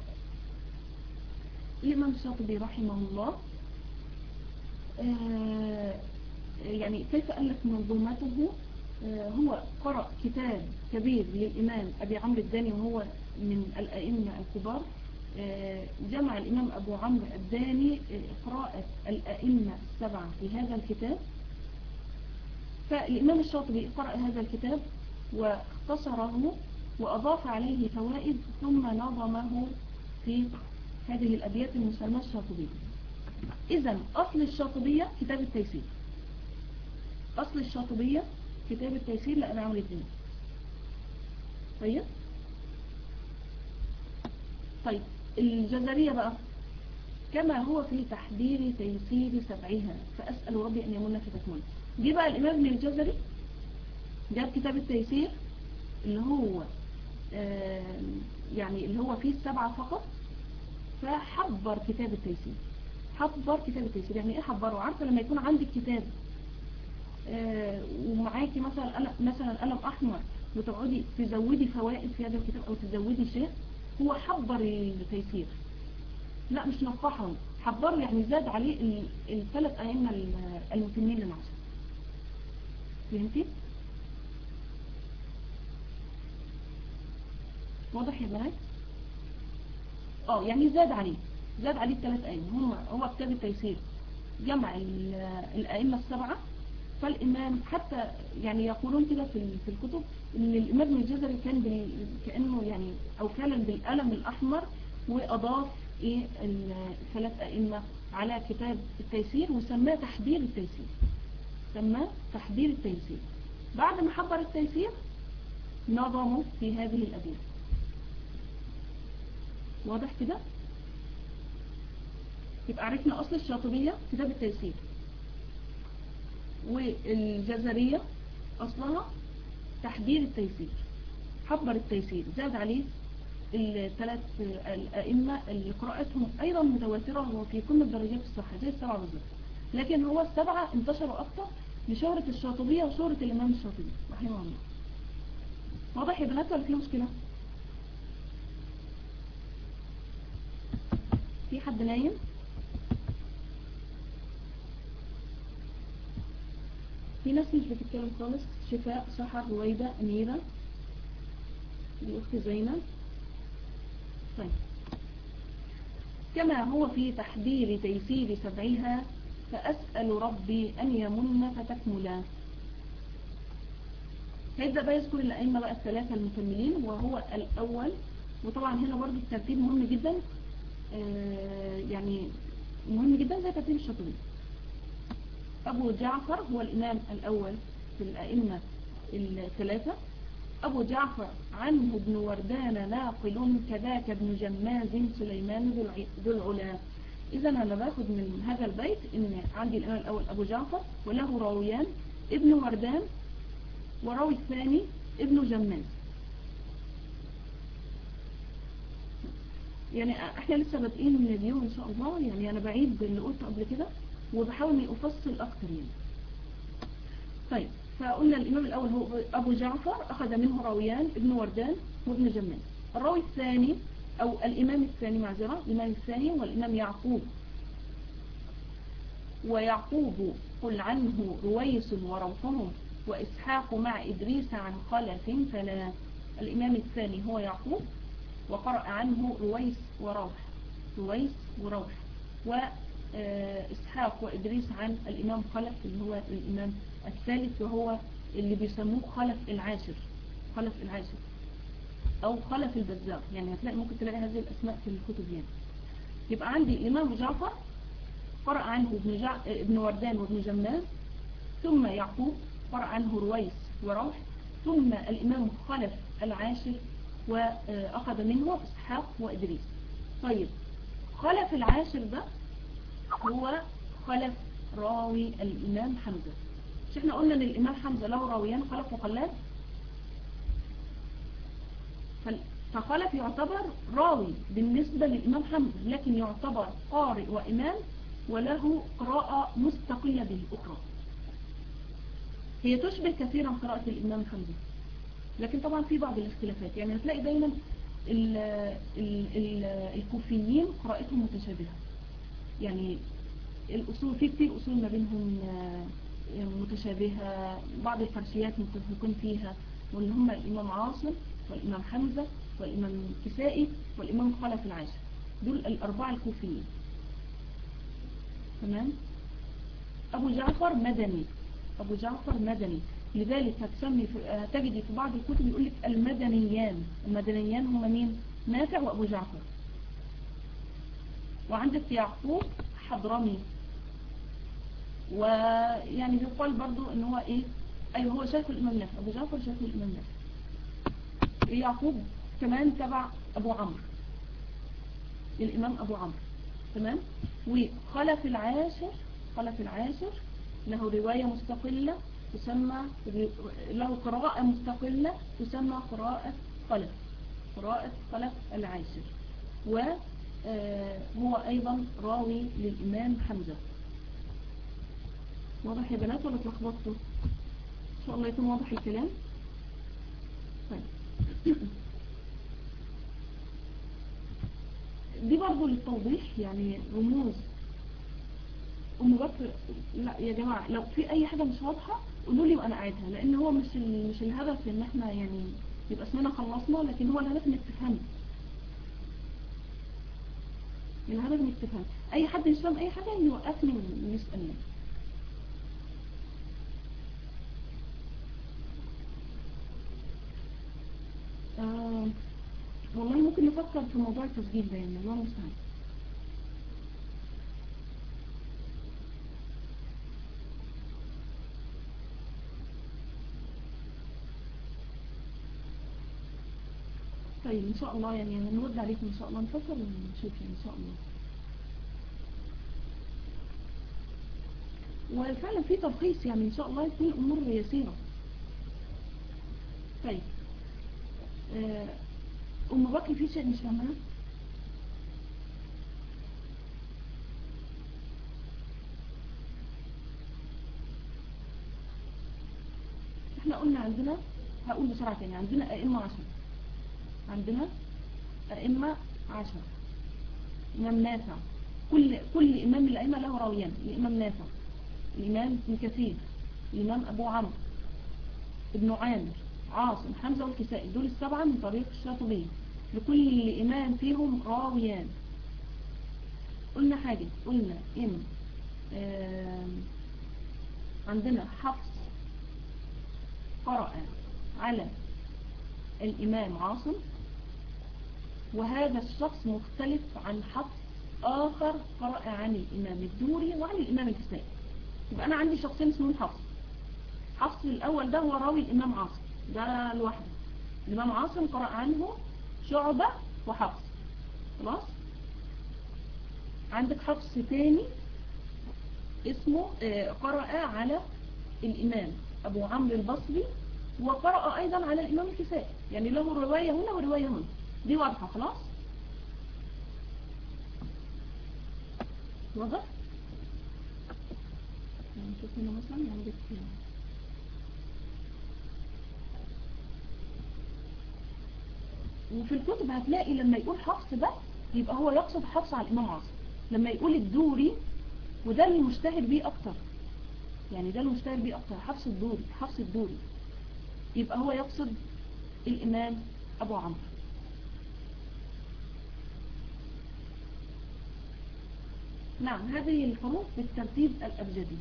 A: الإمام الشاطبي رحمه الله آه يعني كيف ألف منظومته. آه هو قرأ كتاب كبير للإمام أبي عمرو الداني وهو من الأئمة الكبار. آه جمع الإمام أبو عمرو الداني قراءة الأئمة السبعة في هذا الكتاب. فالإمام الشاطبي قرأ هذا الكتاب واختصره وأضاف عليه فوائد ثم نظمه في هذه الأبيات المسمى الشاطبية. إذن أصل الشاطبية كتاب التيسير. أصل الشاطبية كتاب التيسير لأبي عمرو الداني. طيب طيب الجزرية بقى كما هو في تحضير تيسير سبعها فأسأل ربي أن يمن فتكمل. دي بقى الإمام ابن الجزري جاب كتاب التيسير اللي هو آه يعني اللي هو فيه السبعة فقط فحبر كتاب التيسير. حبر كتاب التيسير يعني ايه حبره؟ عارفه لما يكون عندك كتاب آه ومعاكي مثلا قلم مثلا قلم احمر وتقعدي تزودي فوائد في هذا الكتاب او تزودي شيء. هو حبر التيسير لا مش نقحه حبره يعني زاد عليه الثلاث ائمه المتمين للعشر. فهمتي؟ واضح يا بنات؟ اه يعني زاد عليه زاد عليه الثلاث ائمه هم هو كتاب التيسير جمع الائمه السبعه. فالامام حتى يعني يقولون كده في في الكتب ان الامام ابن الجزري كان كانه يعني او فعلا بالقلم الاحمر واضاف ايه الثلاث ائمه على كتاب التيسير وسماه تحضير التيسير. سماه تحضير التيسير. بعد ما حضر التيسير نظمه في هذه الابيات. واضح كده؟ يبقى عرفنا اصل الشاطبية كتاب التيسير والجزرية اصلها تحضير التيسير. حبر التيسير زاد عليه الثلاث الائمة اللي قراءتهم ايضا متواترة وفي كل درجات الصحة زي السبعة بالظبط. لكن هو السبعة انتشروا اكتر لشهرة الشاطبية وشهرة الامام الشاطبي رحمه الله. واضح يا بنات ولا في مشكلة؟ في حد نايم؟ في ناس مش بتتكلم خالص. شفاء، سحر، رويدة، أميرة، دي أختي زينب. طيب كما هو في تحضير تيسير سبعها فأسأل ربي أن يمن فتكملا. هيبدأ بقى يذكر الأئمة بقى الثلاثة المكملين وهو الأول. وطبعا هنا برضو الترتيب مهم جدا آه يعني مهم جدا زي ترتيب الشاطبي. أبو جعفر هو الإمام الأول في الأئمة الثلاثة. أبو جعفر عنه ابن وردان ناقل كذاك ابن جماز سليمان ذو العلا. إذا أنا باخد من هذا البيت إن عندي الإمام الأول أبو جعفر وله راويان ابن وردان وراوي الثاني ابن جماز. يعني احنا لسه بادئين من اليوم ان شاء الله، يعني انا بعيد اللي قلته قبل كده وبحاول اني افصل اكتر يعني. طيب، فقلنا الامام الاول هو ابو جعفر، اخذ منه راويان ابن وردان وابن جمال. الراوي الثاني او الامام الثاني معذرة، الامام الثاني والامام يعقوب، ويعقوب قل عنه رويس وروحهم واسحاق مع ادريس عن خلف فلا. الامام الثاني هو يعقوب، وقرأ عنه رويس وروح، رويس وروح، وإسحاق وإدريس عن الإمام خلف اللي هو الإمام الثالث، وهو اللي بيسموه خلف العاشر، خلف العاشر أو خلف البزار، يعني هتلاقي ممكن تلاقي هذه الأسماء في الكتب يعني. يبقى عندي الإمام جعفر قرأ عنه ابن, جع... ابن وردان وابن جمال، ثم يعقوب قرأ عنه رويس وروح، ثم الإمام خلف العاشر وأخذ منه إسحاق وإدريس. طيب، خلف العاشر ده هو خلف راوي الإمام حمزة. مش احنا قلنا ان الإمام حمزة له راويان خلف وخلاد؟ فخلف يعتبر راوي بالنسبة للإمام حمزة، لكن يعتبر قارئ وإمام وله قراءة مستقلة به أخرى، هي تشبه كثيرا قراءة الإمام حمزة، لكن طبعا في بعض الاختلافات. يعني هتلاقي دايما ال ال ال الكوفيين قراءتهم متشابهة، يعني الأصول في كتير أصول ما بينهم متشابهة، بعض الفرشيات متفقين فيها، واللي هم الإمام عاصم والإمام حمزة والإمام كسائي والإمام خلف العاشر، دول الأربعة الكوفيين. تمام. أبو جعفر مدني، أبو جعفر مدني، لذلك هتسمي تجدي في بعض الكتب يقول لك المدنيان. المدنيان هم مين؟ نافع وأبو جعفر. وعندك يعقوب حضرمي، ويعني بيقال برضو ان هو ايه، ايوه هو شايف الامام نافع، ابو جعفر شايف الامام نافع. يعقوب كمان تبع ابو عمرو، الامام ابو عمرو. تمام. وخلف العاشر، خلف العاشر له رواية مستقلة تسمى، له قراءة مستقلة تسمى قراءة خلف، قراءة خلف العاشر، وهو ايضا راوي للامام حمزة. واضح يا بنات ولا اتلخبطتوا؟ ان شاء الله يكون واضح الكلام. طيب، دي برضو للتوضيح يعني رموز ام بكر. لا يا جماعه، لو في اي حاجه مش واضحه قولوا لي وانا اعيدها، لان هو مش مش الهدف ان احنا يعني يبقى اسمنا خلصنا، لكن هو الهدف انك تفهمي، الهدف انك تفهمي. اي حد مش فاهم اي حاجه يوقفني ويسالني. آه والله ممكن نفكر في موضوع التسجيل ده، يعني الله المستعان. طيب ان شاء الله يعني نرد عليكم ان شاء الله، نفكر ونشوف يعني ان شاء الله. وفعلا في تلخيص يعني ان شاء الله يكون الامور يسيره. طيب، آه ام بكر في شيء مش فاهمها؟ احنا قلنا عندنا، هقول بسرعه تاني، عندنا ائمه عشرة، عندنا ائمه عشرة. امام نافع، كل كل امام من الائمه له راويان، الامام نافع، الامام ابن كثير، الامام ابو عمرو، ابن عامر، عاصم، حمزه والكسائي، دول السبعه من طريق الشاطبي، لكل امام فيهم راويان. قلنا حاجه، قلنا ان آه عندنا حفص قرأ على الامام عاصم، وهذا الشخص مختلف عن حفص آخر قرأ عن الإمام الدوري وعن الإمام الكسائي. يبقى أنا عندي شخصين اسمهم حفص. حفص الأول ده هو راوي الإمام عاصم، ده لوحده. الإمام عاصم قرأ عنه شعبة وحفص، خلاص. عندك حفص تاني اسمه قرأ على الإمام أبو عمرو البصري، وقرأ أيضا على الإمام الكسائي، يعني له رواية هنا ورواية هنا. دي واضحة خلاص. واضح؟ نشوف هنا مثلا عندك وفي الكتب هتلاقي لما يقول حفص ده يبقى هو يقصد حفص على الإمام عاصم. لما يقول الدوري وده اللي مشتهر بيه أكتر، يعني ده اللي مشتهر بيه أكتر حفص الدوري، حفص الدوري، يبقى هو يقصد الإمام أبو عمرو. نعم هذه الحروف بالترتيب الأبجدي.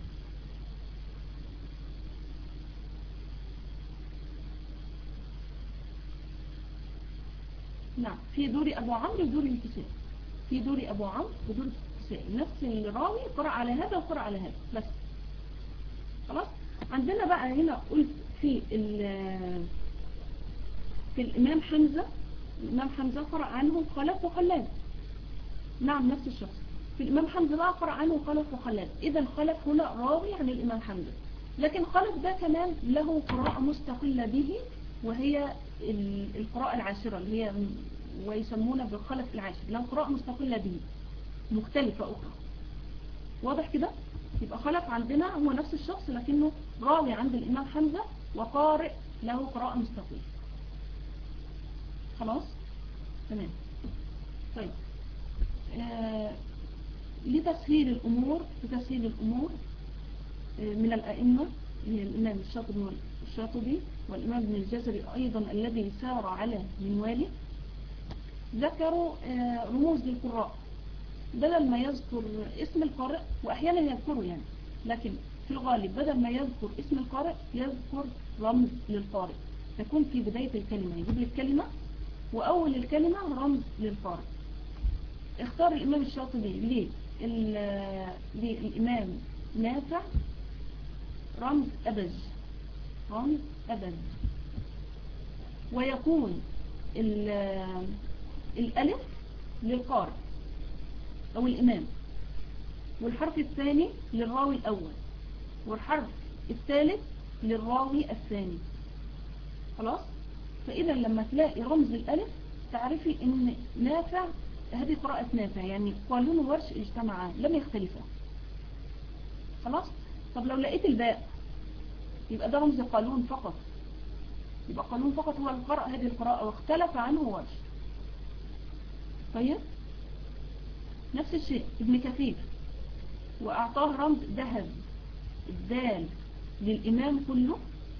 A: نعم في دوري أبو عمرو ودوري الكسائي، في دوري أبو عمرو ودوري الكسائي، نفس الراوي قرأ على هذا وقرأ على هذا بس. خلاص. عندنا بقى هنا قلت في في الإمام حمزة، الإمام حمزة قرأ عنه خلف وخلاد. نعم نفس الشخص. في الإمام حمزة بقى قرأ عنه خلف وخلاد. إذا خلف هنا راوي عن الإمام حمزة، لكن خلف ده كمان له قراءة مستقلة به، وهي القراءة العاشرة اللي هي ويسمونه بالخلف العاشر، له قراءة مستقلة به مختلفة أخرى. واضح كده؟ يبقى خلف عندنا هو نفس الشخص لكنه راوي عند الإمام حمزة وقارئ له قراءة مستقلة. خلاص؟ تمام. طيب آه لتسهيل الأمور لتسهيل الأمور آه من الأئمة الإمام الشاطبي الشاطبي والإمام ابن الجزري أيضا الذي سار على منواله، ذكروا آه رموز للقراء بدل ما يذكر اسم القارئ، وأحيانا يذكره يعني، لكن في الغالب بدل ما يذكر اسم القارئ يذكر رمز للقارئ. يكون في بداية الكلمة يجيب لك كلمة وأول الكلمة رمز للقارئ. اختار الإمام الشاطبي للإمام نافع رمز أبج، رمز أبج، ويكون الألف للقارئ أو الإمام، والحرف الثاني للراوي الأول، والحرف الثالث للراوي الثاني. خلاص. فإذا لما تلاقي رمز الألف تعرفي إن نافع هذه قراءة نافع، يعني قالون وورش اجتمعا لم يختلفا. خلاص. طب لو لقيت الباء يبقى ده رمز قالون فقط، يبقى قالون فقط هو القراءة هذه القراءة واختلف عنه ورش. طيب نفس الشيء ابن كثير وأعطاه رمز ذهب، الدال للإمام كله.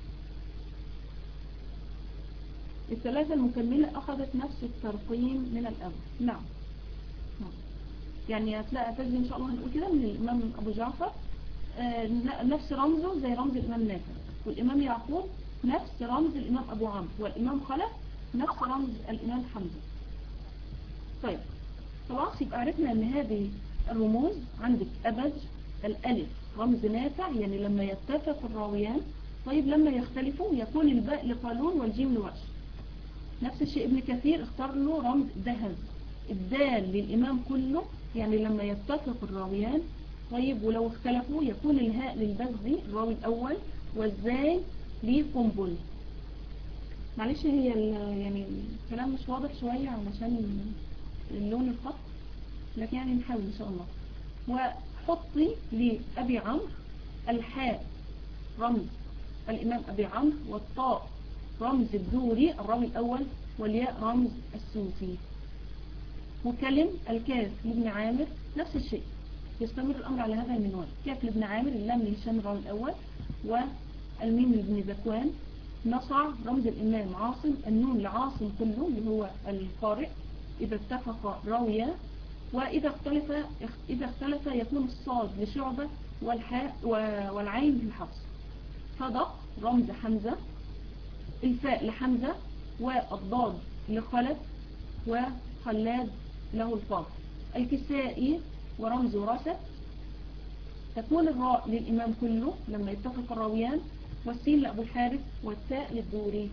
A: الثلاثة المكملة أخذت نفس الترقيم من الأول. نعم. نعم. يعني هتلاقي تجد إن شاء الله هنقول كده من الإمام أبو جعفر آه نفس رمزه زي رمز الإمام نافع، والإمام يعقوب نفس رمز الإمام أبو عمرو، والإمام خلف نفس رمز الإمام حمزة. طيب خلاص يبقى عرفنا أن هذه الرموز عندك أبج الألف رمز نافع يعني لما يتفق الراويان. طيب لما يختلفوا يكون الباء لقالون والجيم لورش. نفس الشيء ابن كثير اختار له رمز ذهب، الدال للإمام كله يعني لما يتفق الراويان. طيب ولو اختلفوا يكون الهاء للبزي الراوي الأول، والزاي لقنبل. معلش هي يعني الكلام مش واضح شوية علشان اللون الخط، لكن يعني نحاول إن شاء الله. وحطي لأبي عمرو الحاء رمز الإمام أبي عمرو، والطاء رمز الدوري الراوي الأول، والياء رمز السوسي. وكلم الكاف لابن عامر نفس الشيء، يستمر الأمر على هذا المنوال. كاف لابن عامر، اللام لهشام الراوي الأول، والميم لابن ذكوان. نصع رمز الإمام عاصم، النون لعاصم كله اللي هو القارئ إذا اتفق راويا، وإذا اختلف إذا اختلف يكون الصاد لشعبة والحاء والعين لحفص. صدق رمز حمزة، الفاء لحمزة، والضاد لخلف، وخلاد له الفاء. الكسائي ورمز رسد، تكون الراء للإمام كله لما يتفق الراويان، والسين لأبو الحارث، والتاء للدوري.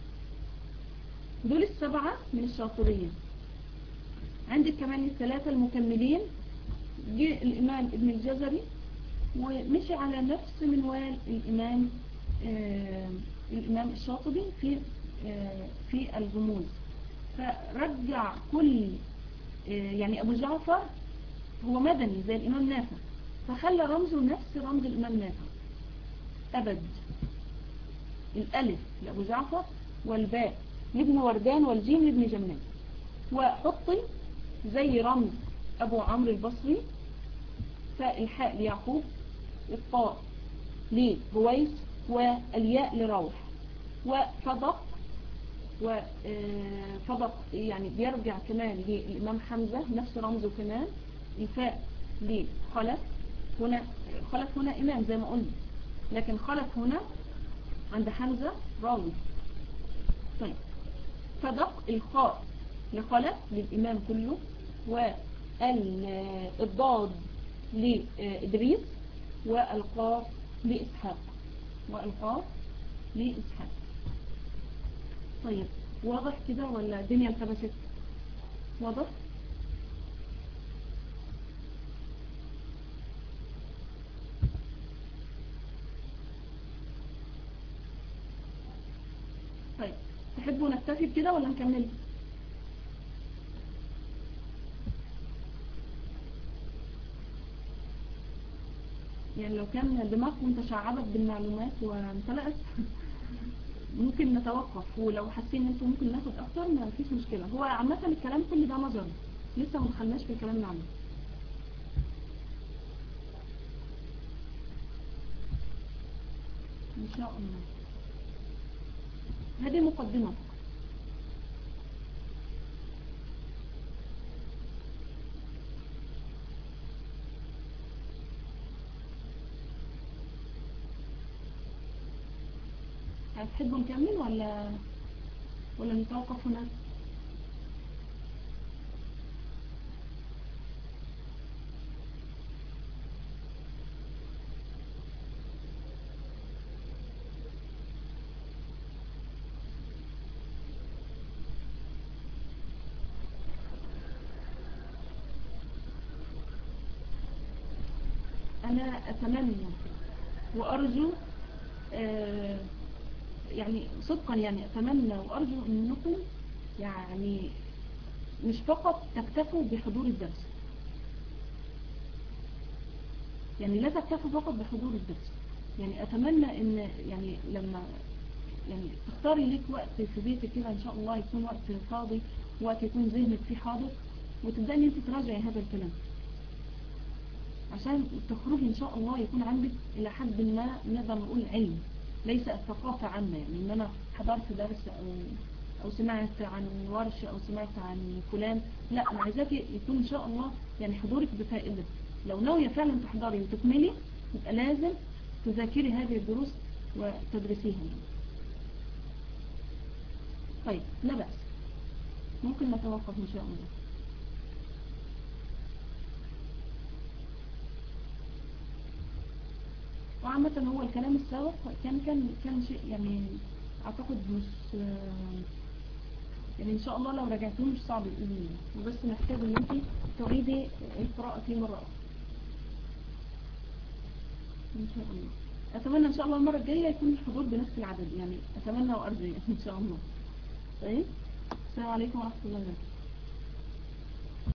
A: دول السبعة من الشاطبية. عندك كمان الثلاثة المكملين، جاء الإمام ابن الجزري ومشي على نفس منوال الإمام آه الإمام الشاطبي في آه في الرموز، فرجع كل آه يعني أبو جعفر هو مدني زي الإمام نافع، فخلى رمزه نفس رمز الإمام نافع. أبد، الألف لأبو جعفر، والباء لابن وردان، والجيم لابن جمال. وحطي زي رمز أبو عمرو البصري، فالحاء ليعقوب، الطاء لبويس، والياء لروح. وفضق، وفضق يعني بيرجع كمان للإمام حمزة نفس رمزه كمان. الفاء لخلف، هنا خلف هنا إمام زي ما قلنا، لكن خلف هنا عند حمزة راوي. طيب، فدق الخاء لخلف للإمام كله، والضاد لإدريس، والقاف لإسحاق، والقاف لإسحاق. طيب، واضح كده ولا الدنيا التبست؟ واضح؟ طيب، تحبوا نكتفي بكده ولا نكمل؟ يعني لو كان دماغكم تشعبت بالمعلومات وامتلأت ممكن نتوقف، ولو حاسين ان انتم ممكن ناخد اكتر ما فيش مشكلة. هو عامة الكلام كل ده نظري، لسه ما دخلناش في الكلام العملي. ان شاء الله. هذه مقدمة. هتحبوا نكمل ولا ولا نتوقف هنا؟ أنا أتمنى وأرجو، آه يعني صدقا يعني أتمنى وأرجو أنكم يعني مش فقط تكتفوا بحضور الدرس، يعني لا تكتفوا فقط بحضور الدرس. يعني أتمنى أن يعني لما يعني تختاري لك وقت في بيتك كده إن شاء الله يكون وقت فاضي، وقت يكون ذهنك فيه حاضر، وتبدأي أن أنت تراجعي هذا الكلام عشان تخرجي إن شاء الله يكون عندك إلى حد ما نقدر نقول علم، ليس الثقافة عامة. يعني إن أنا حضرت درس أو أو سمعت عن ورشة أو سمعت عن فلان، لا، أنا عايزاكي يكون إن شاء الله يعني حضورك بفائدة. لو ناوية فعلا تحضري وتكملي يبقى لازم تذاكري هذه الدروس وتدرسيها. طيب، لا بأس، ممكن نتوقف إن شاء الله. وعامة هو الكلام السابق كان كان كان شيء يعني أعتقد مش يعني إن شاء الله لو رجعتوه مش صعب بإذن الله، وبس محتاج إن أنت تعيدي القراءة فيه مرة أخرى إن شاء الله. أتمنى إن شاء الله المرة الجاية يكون الحضور بنفس العدد، يعني أتمنى وأرجو إن شاء الله. طيب، السلام عليكم ورحمة الله وبركاته.